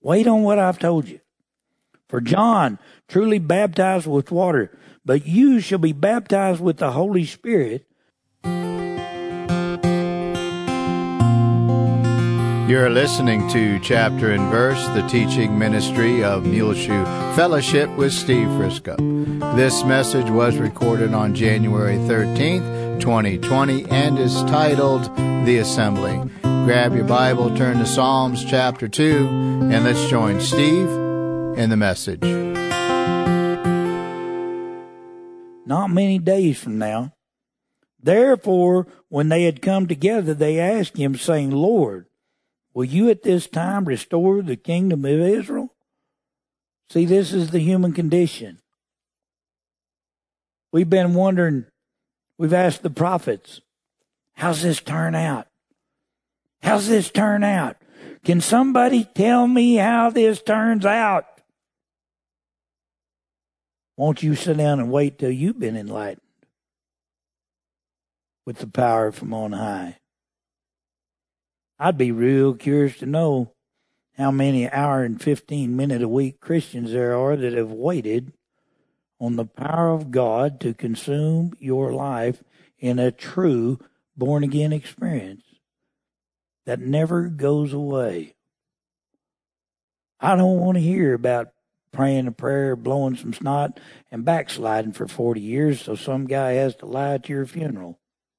Wait on what I've told you. For John truly baptized with water, but you shall be baptized with the Holy Spirit. You're listening to Chapter and Verse, the teaching ministry of Muleshoe Fellowship with Steve Frisco. This message was recorded on January 13th, 2020, and is titled The Assembly. Grab your Bible, turn to Psalms chapter 2, and let's join Steve in the message. Not many days from now. Therefore, when they had come together, they asked him, saying, Lord, will you at this time restore the kingdom of Israel? See, this is the human condition. We've been wondering, we've asked the prophets, how's this turn out? How's this turn out? Can somebody tell me how this turns out? Won't you sit down and wait till you've been enlightened with the power from on high? I'd be real curious to know how many hour and 15-minute a week Christians there are that have waited on the power of God to consume your life in a true born-again experience that never goes away. I don't want to hear about praying a prayer, blowing some snot, and backsliding for 40 years so some guy has to lie at your funeral.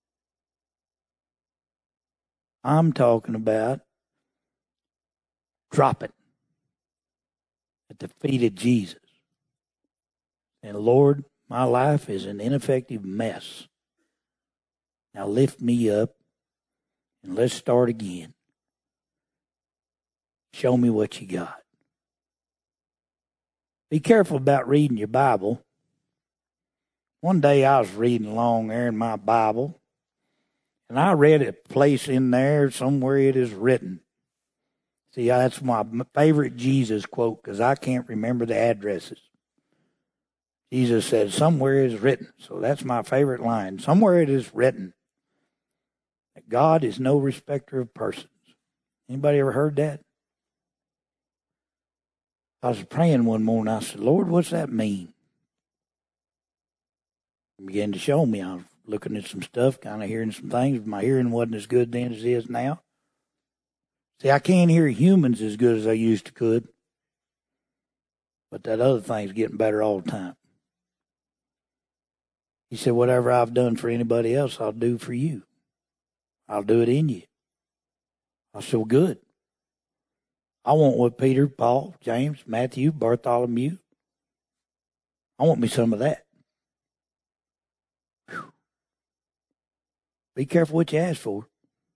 I'm talking about dropping at the feet of Jesus. And Lord, my life is an ineffective mess. Now lift me up and let's start again. Show me what you got. Be careful about reading your Bible. One day I was reading along there in my Bible, and I read a place in there somewhere it is written. See, that's my favorite Jesus quote because I can't remember the addresses. Jesus said, somewhere it is written. So that's my favorite line. Somewhere it is written that God is no respecter of persons. Anybody ever heard that? I was praying one morning. I said, Lord, what's that mean? He began to show me. I was looking at some stuff, kind of hearing some things. My hearing wasn't as good then as it is now. See, I can't hear humans as good as I used to could. But that other thing's getting better all the time. He said, whatever I've done for anybody else, I'll do for you. I'll do it in you. I said, well, good. I want what Peter, Paul, James, Matthew, Bartholomew. I want me some of that. Whew. Be careful what you ask for.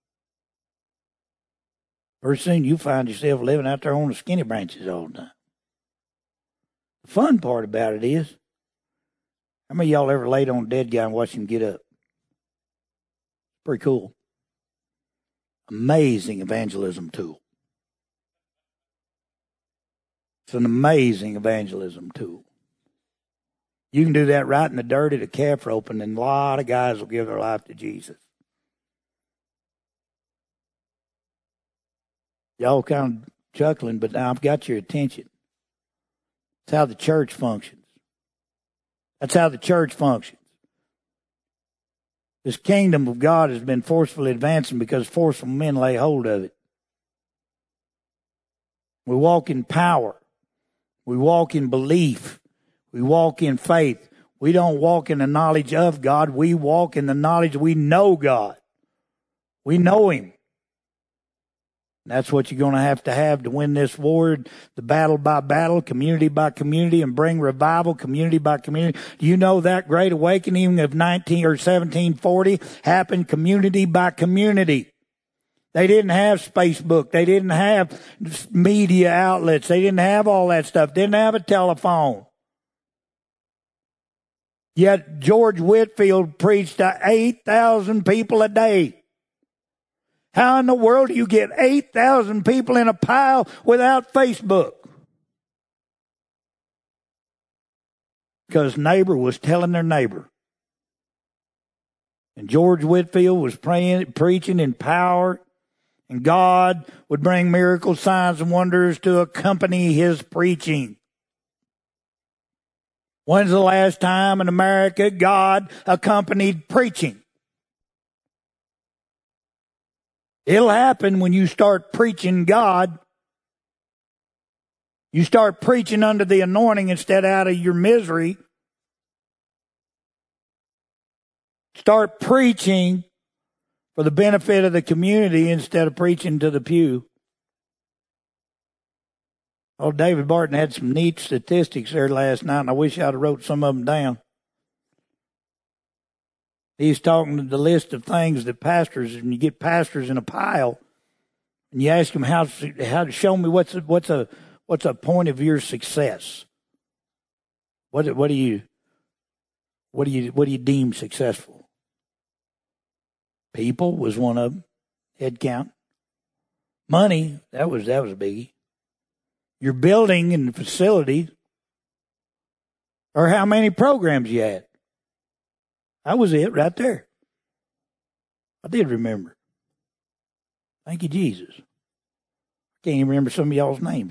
Pretty soon you find yourself living out there on the skinny branches all the time. The fun part about it is, how many of y'all ever laid on a dead guy and watched him get up? Pretty cool. Amazing evangelism tool. It's an amazing evangelism tool. You can do that right in the dirt at a calf roping, and a lot of guys will give their life to Jesus. Y'all kind of chuckling, but now I've got your attention. That's how the church functions. That's how the church functions. This kingdom of God has been forcefully advancing because forceful men lay hold of it. We walk in power. We walk in belief. We walk in faith. We don't walk in the knowledge of God. We walk in the knowledge we know God. We know Him. That's what you're going to have to win this war, the battle by battle, community by community, and bring revival community by community. Do you know that great awakening of 1740 happened community by community? They didn't have Facebook. They didn't have media outlets. They didn't have all that stuff. Didn't have a telephone. Yet George Whitefield preached to 8,000 people a day. How in the world do you get 8,000 people in a pile without Facebook? Because neighbor was telling their neighbor. And George Whitefield was preaching in power And God would bring miracles, signs, and wonders to accompany his preaching. When's the last time in America God accompanied preaching? It'll happen when you start preaching God. You start preaching under the anointing instead out of your misery. Start preaching for the benefit of the community instead of preaching to the pew. Oh, David Barton had some neat statistics there last night, and I wish I'd have wrote some of them down. He's talking to the list of things that pastors, and you get pastors in a pile, and you ask them how to show me what's a point of your success. What do you deem successful? People was one of them. Head count. Money, that was a biggie. Your building and facility, or how many programs you had. That was it right there. I did remember. Thank you, Jesus. I can't even remember some of y'all's names.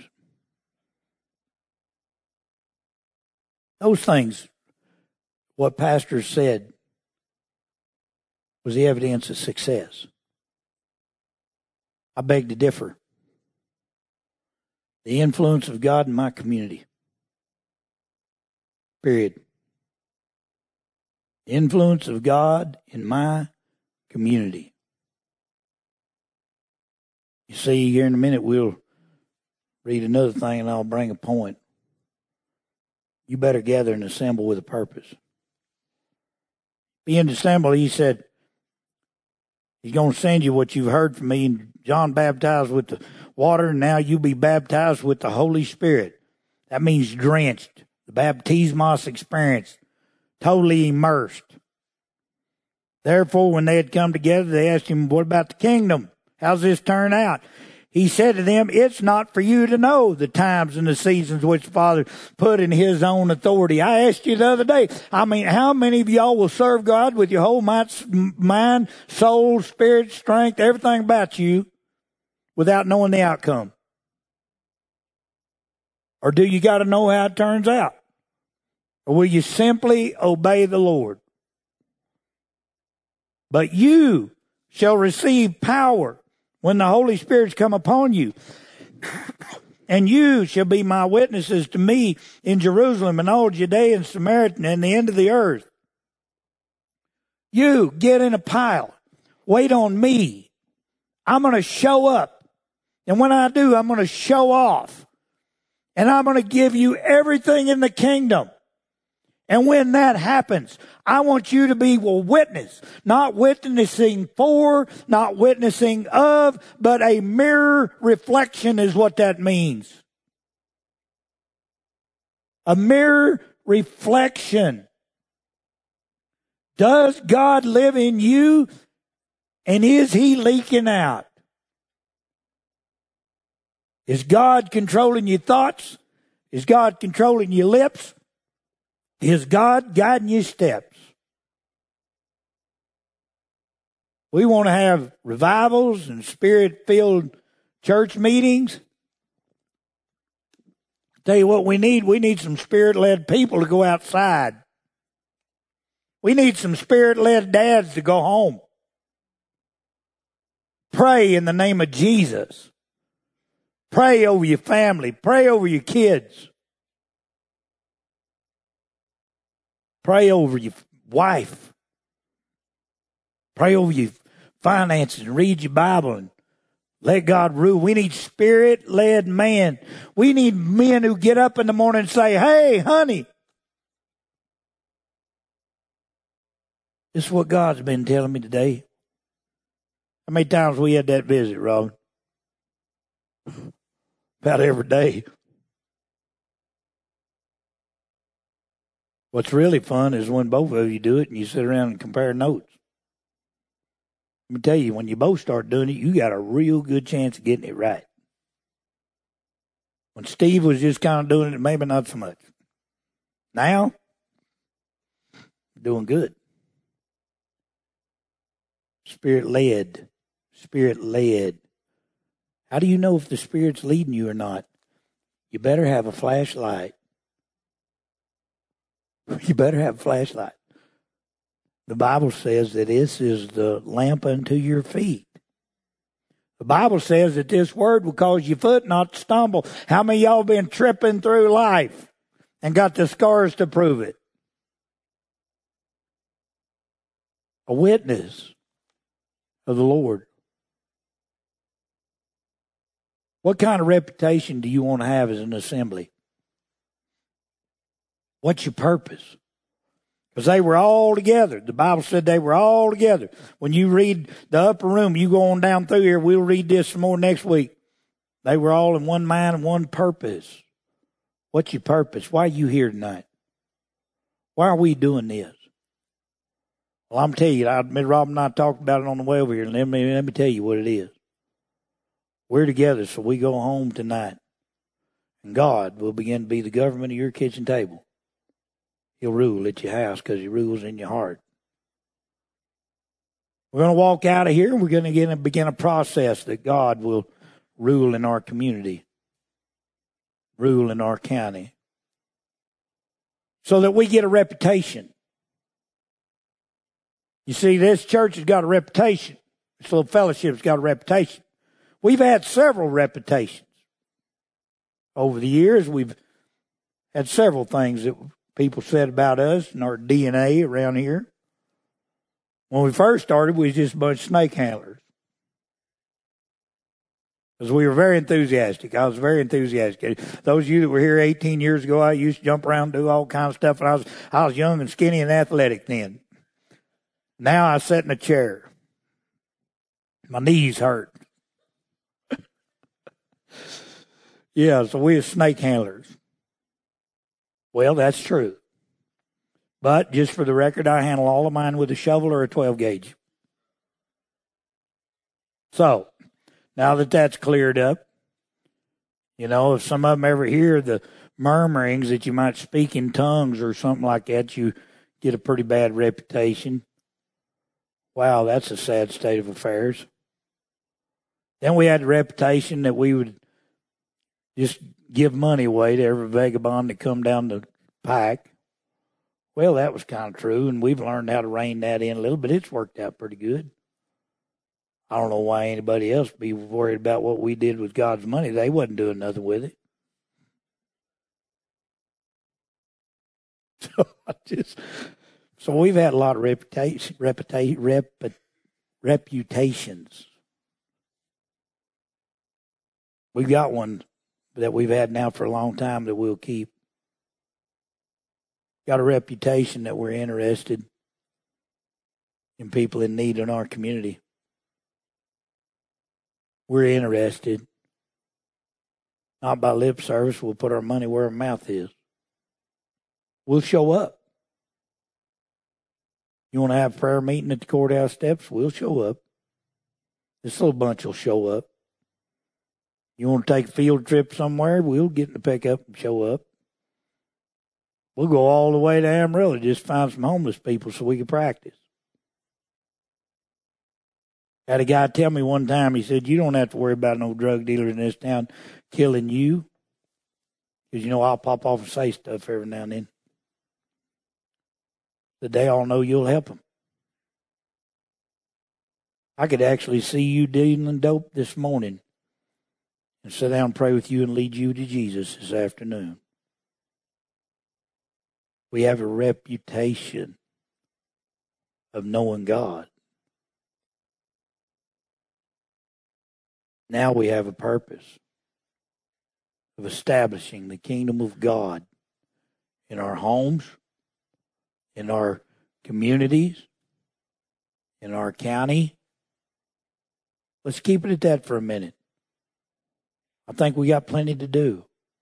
Those things, what pastors said, was the evidence of success. I beg to differ. The influence of God in my community. Period. The influence of God in my community. You see, here in a minute we'll read another thing and I'll bring a point. You better gather and assemble with a purpose. Being assembled, he said, he's going to send you what you've heard from me. And John baptized with the water, and now you be baptized with the Holy Spirit. That means drenched. The baptismos experience. Totally immersed. Therefore, when they had come together, they asked him, what about the kingdom? How's this turn out? He said to them, it's not for you to know the times and the seasons which the Father put in his own authority. I asked you the other day, how many of y'all will serve God with your whole mind, soul, spirit, strength, everything about you without knowing the outcome? Or do you got to know how it turns out? Or will you simply obey the Lord? But you shall receive power when the Holy Spirit's come upon you. And you shall be my witnesses to me in Jerusalem and all Judea and Samaria and the end of the earth. You get in a pile. Wait on me. I'm going to show up. And when I do, I'm going to show off. And I'm going to give you everything in the kingdom. And when that happens, I want you to be a witness, not witnessing for, not witnessing of, but a mirror reflection is what that means. A mirror reflection. Does God live in you? And is he leaking out? Is God controlling your thoughts? Is God controlling your lips? Is God guiding your steps? We want to have revivals and spirit-filled church meetings. Tell you what we need some spirit-led people to go outside. We need some spirit-led dads to go home. Pray in the name of Jesus. Pray over your family. Pray over your kids. Pray over your wife. Pray over your finances and read your Bible and let God rule. We need spirit-led men. We need men who get up in the morning and say, hey, honey. This is what God's been telling me today. How many times we had that visit, Robin? About every day. What's really fun is when both of you do it and you sit around and compare notes. Let me tell you, when you both start doing it, you got a real good chance of getting it right. When Steve was just kind of doing it, maybe not so much. Now, doing good. Spirit-led. Spirit-led. How do you know if the Spirit's leading you or not? You better have a flashlight. You better have a flashlight. The Bible says that this is the lamp unto your feet. The Bible says that this word will cause your foot not to stumble. How many of y'all been tripping through life and got the scars to prove it? A witness of the Lord. What kind of reputation do you want to have as an assembly? What's your purpose? Because they were all together. The Bible said they were all together. When you read the upper room, you go on down through here. We'll read this some more next week. They were all in one mind and one purpose. What's your purpose? Why are you here tonight? Why are we doing this? Well, I'm telling you, Rob and I talked about it on the way over here. Let me tell you what it is. We're together, so we go home tonight. And God will begin to be the government of your kitchen table. He'll rule at your house because he rules in your heart. We're going to walk out of here and we're going to begin a process that God will rule in our community, rule in our county, so that we get a reputation. You see, this church has got a reputation. This little fellowship's got a reputation. We've had several reputations. Over the years, we've had several things that people said about us and our DNA around here. When we first started, we was just a bunch of snake handlers. Because we were very enthusiastic. I was very enthusiastic. Those of you that were here 18 years ago, I used to jump around and do all kinds of stuff. And I was young and skinny and athletic then. Now I sit in a chair. My knees hurt. Yeah, so we are snake handlers. Well, that's true. But just for the record, I handle all of mine with a shovel or a 12 gauge. So, now that that's cleared up, you know, if some of them ever hear the murmurings that you might speak in tongues or something like that, you get a pretty bad reputation. Wow, that's a sad state of affairs. Then we had the reputation that we would just give money away to every vagabond that come down the pike. Well, that was kind of true, and we've learned how to rein that in a little, but it's worked out pretty good. I don't know why anybody else be worried about what we did with God's money. They wasn't doing nothing with it. So we've had a lot of reputations. We've got one that we've had now for a long time that we'll keep. Got a reputation that we're interested in people in need in our community. We're interested. Not by lip service. We'll put our money where our mouth is. We'll show up. You want to have a prayer meeting at the courthouse steps? We'll show up. This little bunch will show up. You want to take a field trip somewhere? We'll get in the pickup and show up. We'll go all the way to Amarillo just to find some homeless people so we can practice. Had a guy tell me one time, he said, you don't have to worry about no drug dealer in this town killing you. Because, you know, I'll pop off and say stuff every now and then. That they all know you'll help them. I could actually see you dealing dope this morning and sit down and pray with you and lead you to Jesus this afternoon. We have a reputation of knowing God. Now we have a purpose of establishing the kingdom of God in our homes, in our communities, in our county. Let's keep it at that for a minute. I think we got plenty to do.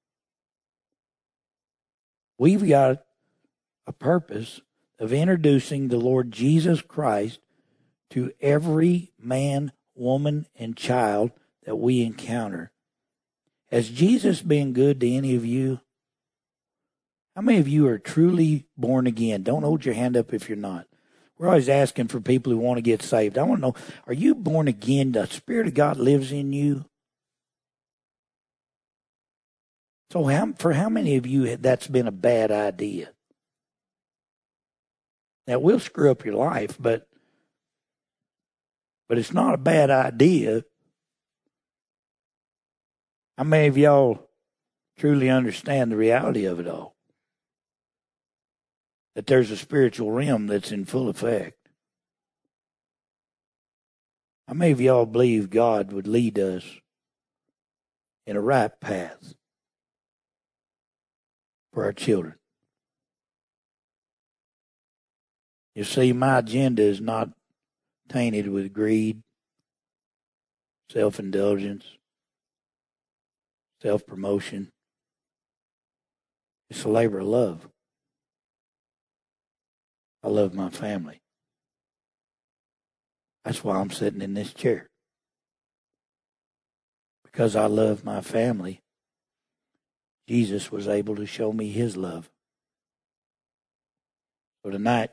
We've got a purpose of introducing the Lord Jesus Christ to every man, woman, and child that we encounter. Has Jesus been good to any of you? How many of you are truly born again? Don't hold your hand up if you're not. We're always asking for people who want to get saved. I want to know, are you born again? The Spirit of God lives in you. So for how many of you that's been a bad idea? Now, we'll screw up your life, but it's not a bad idea. How many of y'all truly understand the reality of it all? That there's a spiritual realm that's in full effect. How many of y'all believe God would lead us in a right path for our children? You see, my agenda is not tainted with greed, self-indulgence, self-promotion. It's a labor of love. I love my family. That's why I'm sitting in this chair. Because I love my family, Jesus was able to show me his love. So tonight,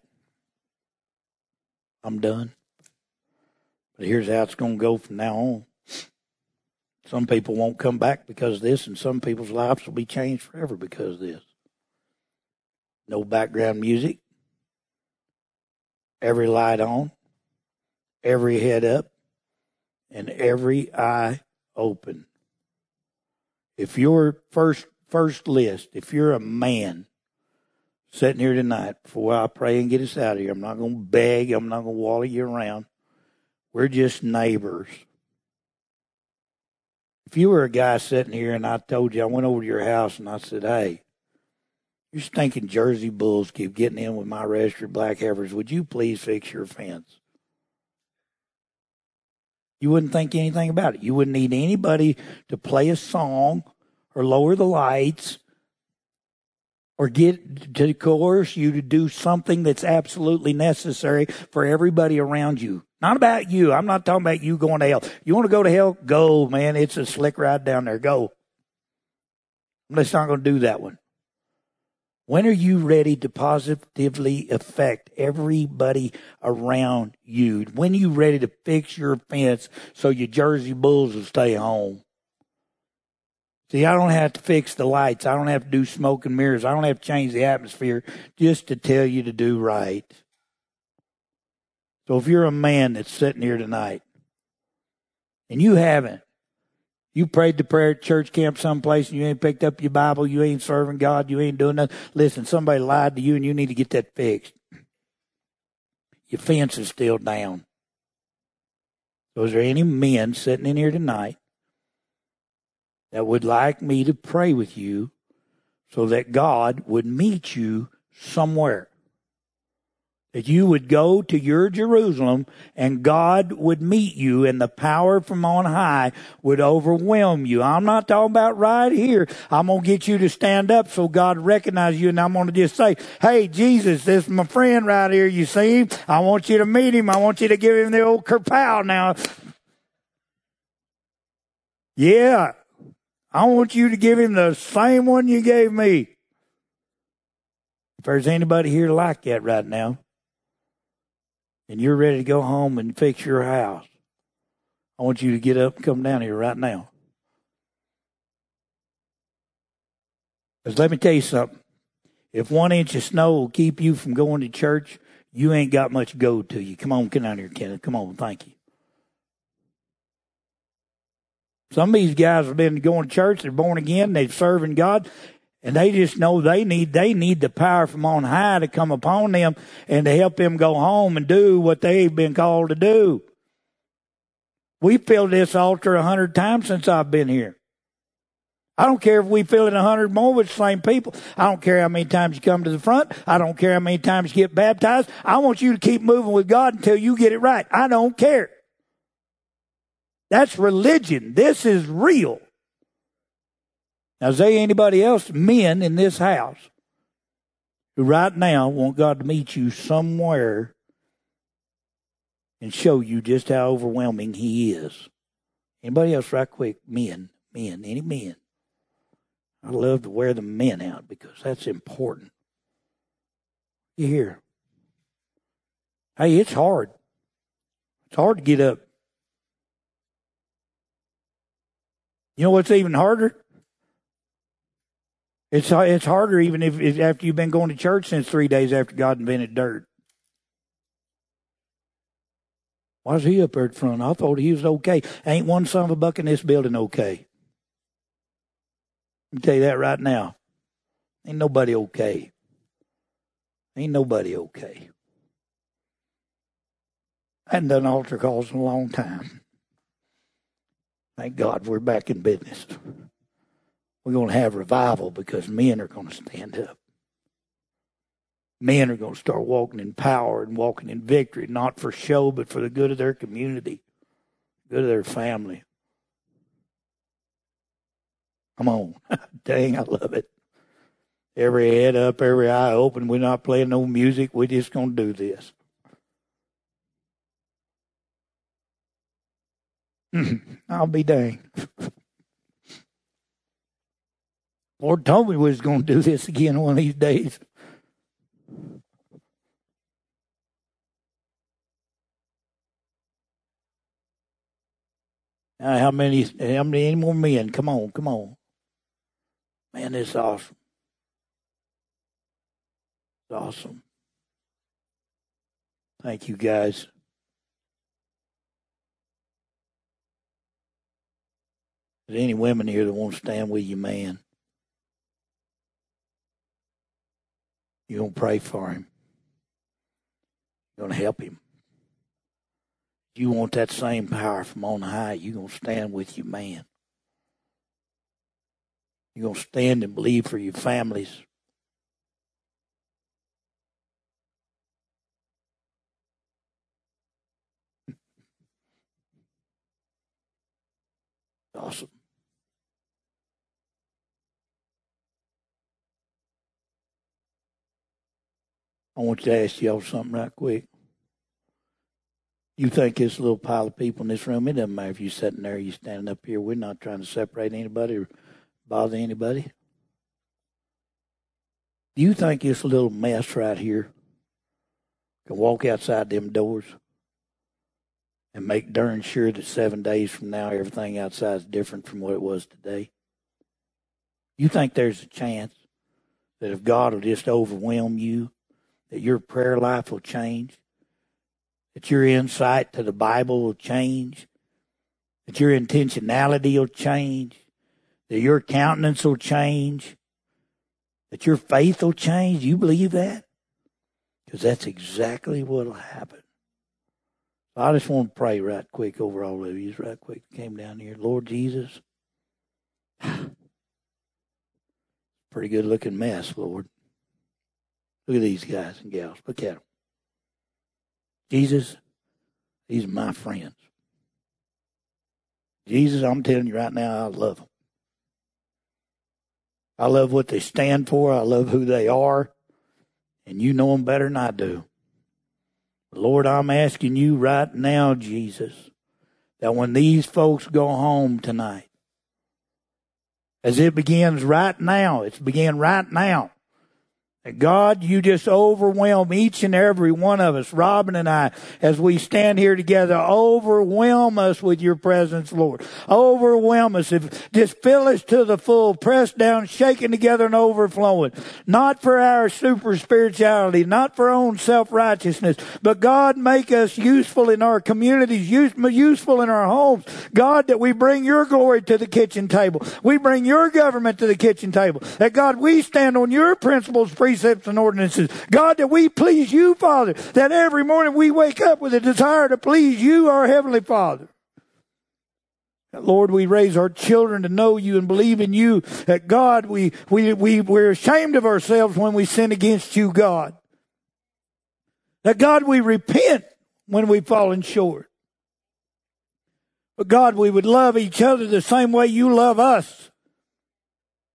I'm done. But here's how it's going to go from now on. Some people won't come back because of this, and some people's lives will be changed forever because of this. No background music. Every light on. Every head up. And every eye open. If your first list, if you're a man sitting here tonight, before I pray and get us out of here, I'm not going to beg, I'm not going to wally you around. We're just neighbors. If you were a guy sitting here and I told you, I went over to your house and I said, hey, your stinking Jersey bulls keep getting in with my registered black heifers, would you please fix your fence? You wouldn't think anything about it. You wouldn't need anybody to play a song or lower the lights or get to coerce you to do something that's absolutely necessary for everybody around you. Not about you. I'm not talking about you going to hell. You want to go to hell? Go, man. It's a slick ride down there. Go. Let's not going to do that one. When are you ready to positively affect everybody around you? When are you ready to fix your fence so your Jersey bulls will stay home? See, I don't have to fix the lights. I don't have to do smoke and mirrors. I don't have to change the atmosphere just to tell you to do right. So if you're a man that's sitting here tonight and you haven't, you prayed the prayer at church camp someplace and you ain't picked up your Bible, you ain't serving God, you ain't doing nothing. Listen, somebody lied to you and you need to get that fixed. Your fence is still down. So is there any men sitting in here tonight that would like me to pray with you so that God would meet you somewhere? That you would go to your Jerusalem and God would meet you and the power from on high would overwhelm you. I'm not talking about right here. I'm going to get you to stand up so God recognizes you, and I'm going to just say, hey, Jesus, this is my friend right here. You see him? I want you to meet him. I want you to give him the old kerpow now. Yeah. I want you to give him the same one you gave me. If there's anybody here like that right now, and you're ready to go home and fix your house, I want you to get up and come down here right now. Because let me tell you something. If 1 inch of snow will keep you from going to church, you ain't got much go to you. Come on, get down here, Kenneth. Come on, thank you. Some of these guys have been going to church, they're born again, they're serving God, and they just know they need the power from on high to come upon them and to help them go home and do what they've been called to do. We filled this altar 100 times since I've been here. I don't care if we fill it 100 more with the same people. I don't care how many times you come to the front. I don't care how many times you get baptized. I want you to keep moving with God until you get it right. I don't care. That's religion. This is real. Now, is there anybody else, men in this house, who right now want God to meet you somewhere and show you just how overwhelming he is? Anybody else right quick? Men, any men? I love to wear the men out because that's important. You hear? Hey, it's hard. It's hard to get up. You know what's even harder? It's harder even if after you've been going to church since 3 days after God invented dirt. Why's he up there at front? I thought he was okay. Ain't one son of a buck in this building okay. Let me tell you that right now. Ain't nobody okay. Ain't nobody okay. I hadn't done altar calls in a long time. Thank God we're back in business. We're going to have revival because men are going to stand up. Men are going to start walking in power and walking in victory, not for show, but for the good of their community, good of their family. Come on. Dang, I love it. Every head up, every eye open. We're not playing no music. We're just going to do this. I'll be dang. Lord told me we was going to do this again one of these days. How many any more men? Come on. Man, this is awesome. It's awesome. Thank you, guys. Is there any women here that want to stand with you, man? You're going to pray for him. You're going to help him. You want that same power from on high, you're going to stand with your man. You're going to stand and believe for your families. Awesome. I want to ask y'all something right quick. You think this little pile of people in this room, it doesn't matter if you're sitting there or you're standing up here. We're not trying to separate anybody or bother anybody. Do you think this little mess right here can walk outside them doors and make darn sure that 7 days from now everything outside is different from what it was today? You think there's a chance that if God will just overwhelm you, that your prayer life will change? That your insight to the Bible will change, that your intentionality will change, that your countenance will change, that your faith will change? You believe that? Because that's exactly what will happen. So I just want to pray right quick over all of you, right quick. Came down here. Lord Jesus, pretty good looking mess, Lord. Look at these guys and gals. Look at them. Jesus, these are my friends. Jesus, I'm telling you right now, I love them. I love what they stand for. I love who they are. And you know them better than I do. Lord, I'm asking you right now, Jesus, that when these folks go home tonight, as it begins right now, it's beginning right now, God, you just overwhelm each and every one of us, Robin and I, as we stand here together. Overwhelm us with your presence, Lord. Overwhelm us. Just fill us to the full, pressed down, shaken together, and overflowing. Not for our super spirituality, not for our own self-righteousness, but God, make us useful in our communities, useful in our homes. God, that we bring your glory to the kitchen table. We bring your government to the kitchen table. That, God, we stand on your principles, precepts and ordinances. God, that we please you, Father, that every morning we wake up with a desire to please you, our Heavenly Father. That, Lord, we raise our children to know you and believe in you. That, God, we're ashamed of ourselves when we sin against you, God. That, God, we repent when we've fallen short. But, God, we would love each other the same way you love us.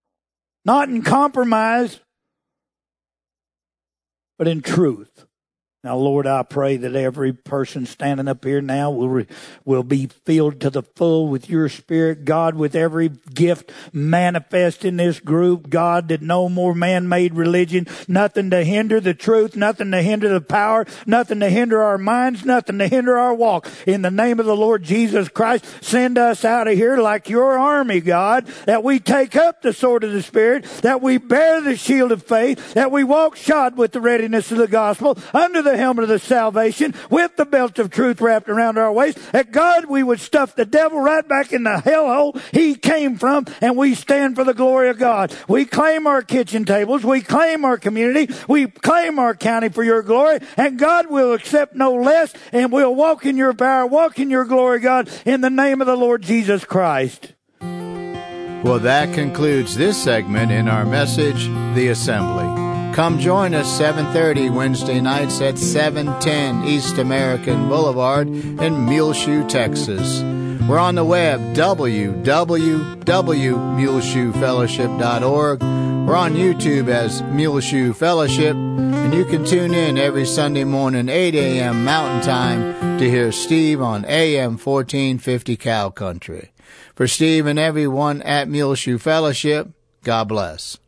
Not in compromise, but in truth. Now, Lord, I pray that every person standing up here now will be filled to the full with your Spirit, God, with every gift manifest in this group, God, that no more man-made religion, nothing to hinder the truth, nothing to hinder the power, nothing to hinder our minds, nothing to hinder our walk. In the name of the Lord Jesus Christ, send us out of here like your army, God, that we take up the sword of the Spirit, that we bear the shield of faith, that we walk shod with the readiness of the gospel, under the helmet of the salvation, with the belt of truth wrapped around our waist, that God, we would stuff the devil right back in the hellhole he came from, and we stand for the glory of God. We claim our kitchen tables, we claim our community, we claim our county for your glory, and God will accept no less, and we'll walk in your power, walk in your glory, God, in the name of the Lord Jesus Christ. Well, that concludes this segment in our message, The Assembly. Come join us 7:30 Wednesday nights at 710 East American Boulevard in Muleshoe, Texas. We're on the web, www.muleshoefellowship.org. We're on YouTube as Muleshoe Fellowship, and you can tune in every Sunday morning, 8 a.m. Mountain Time, to hear Steve on AM 1450 Cow Country. For Steve and everyone at Muleshoe Fellowship, God bless.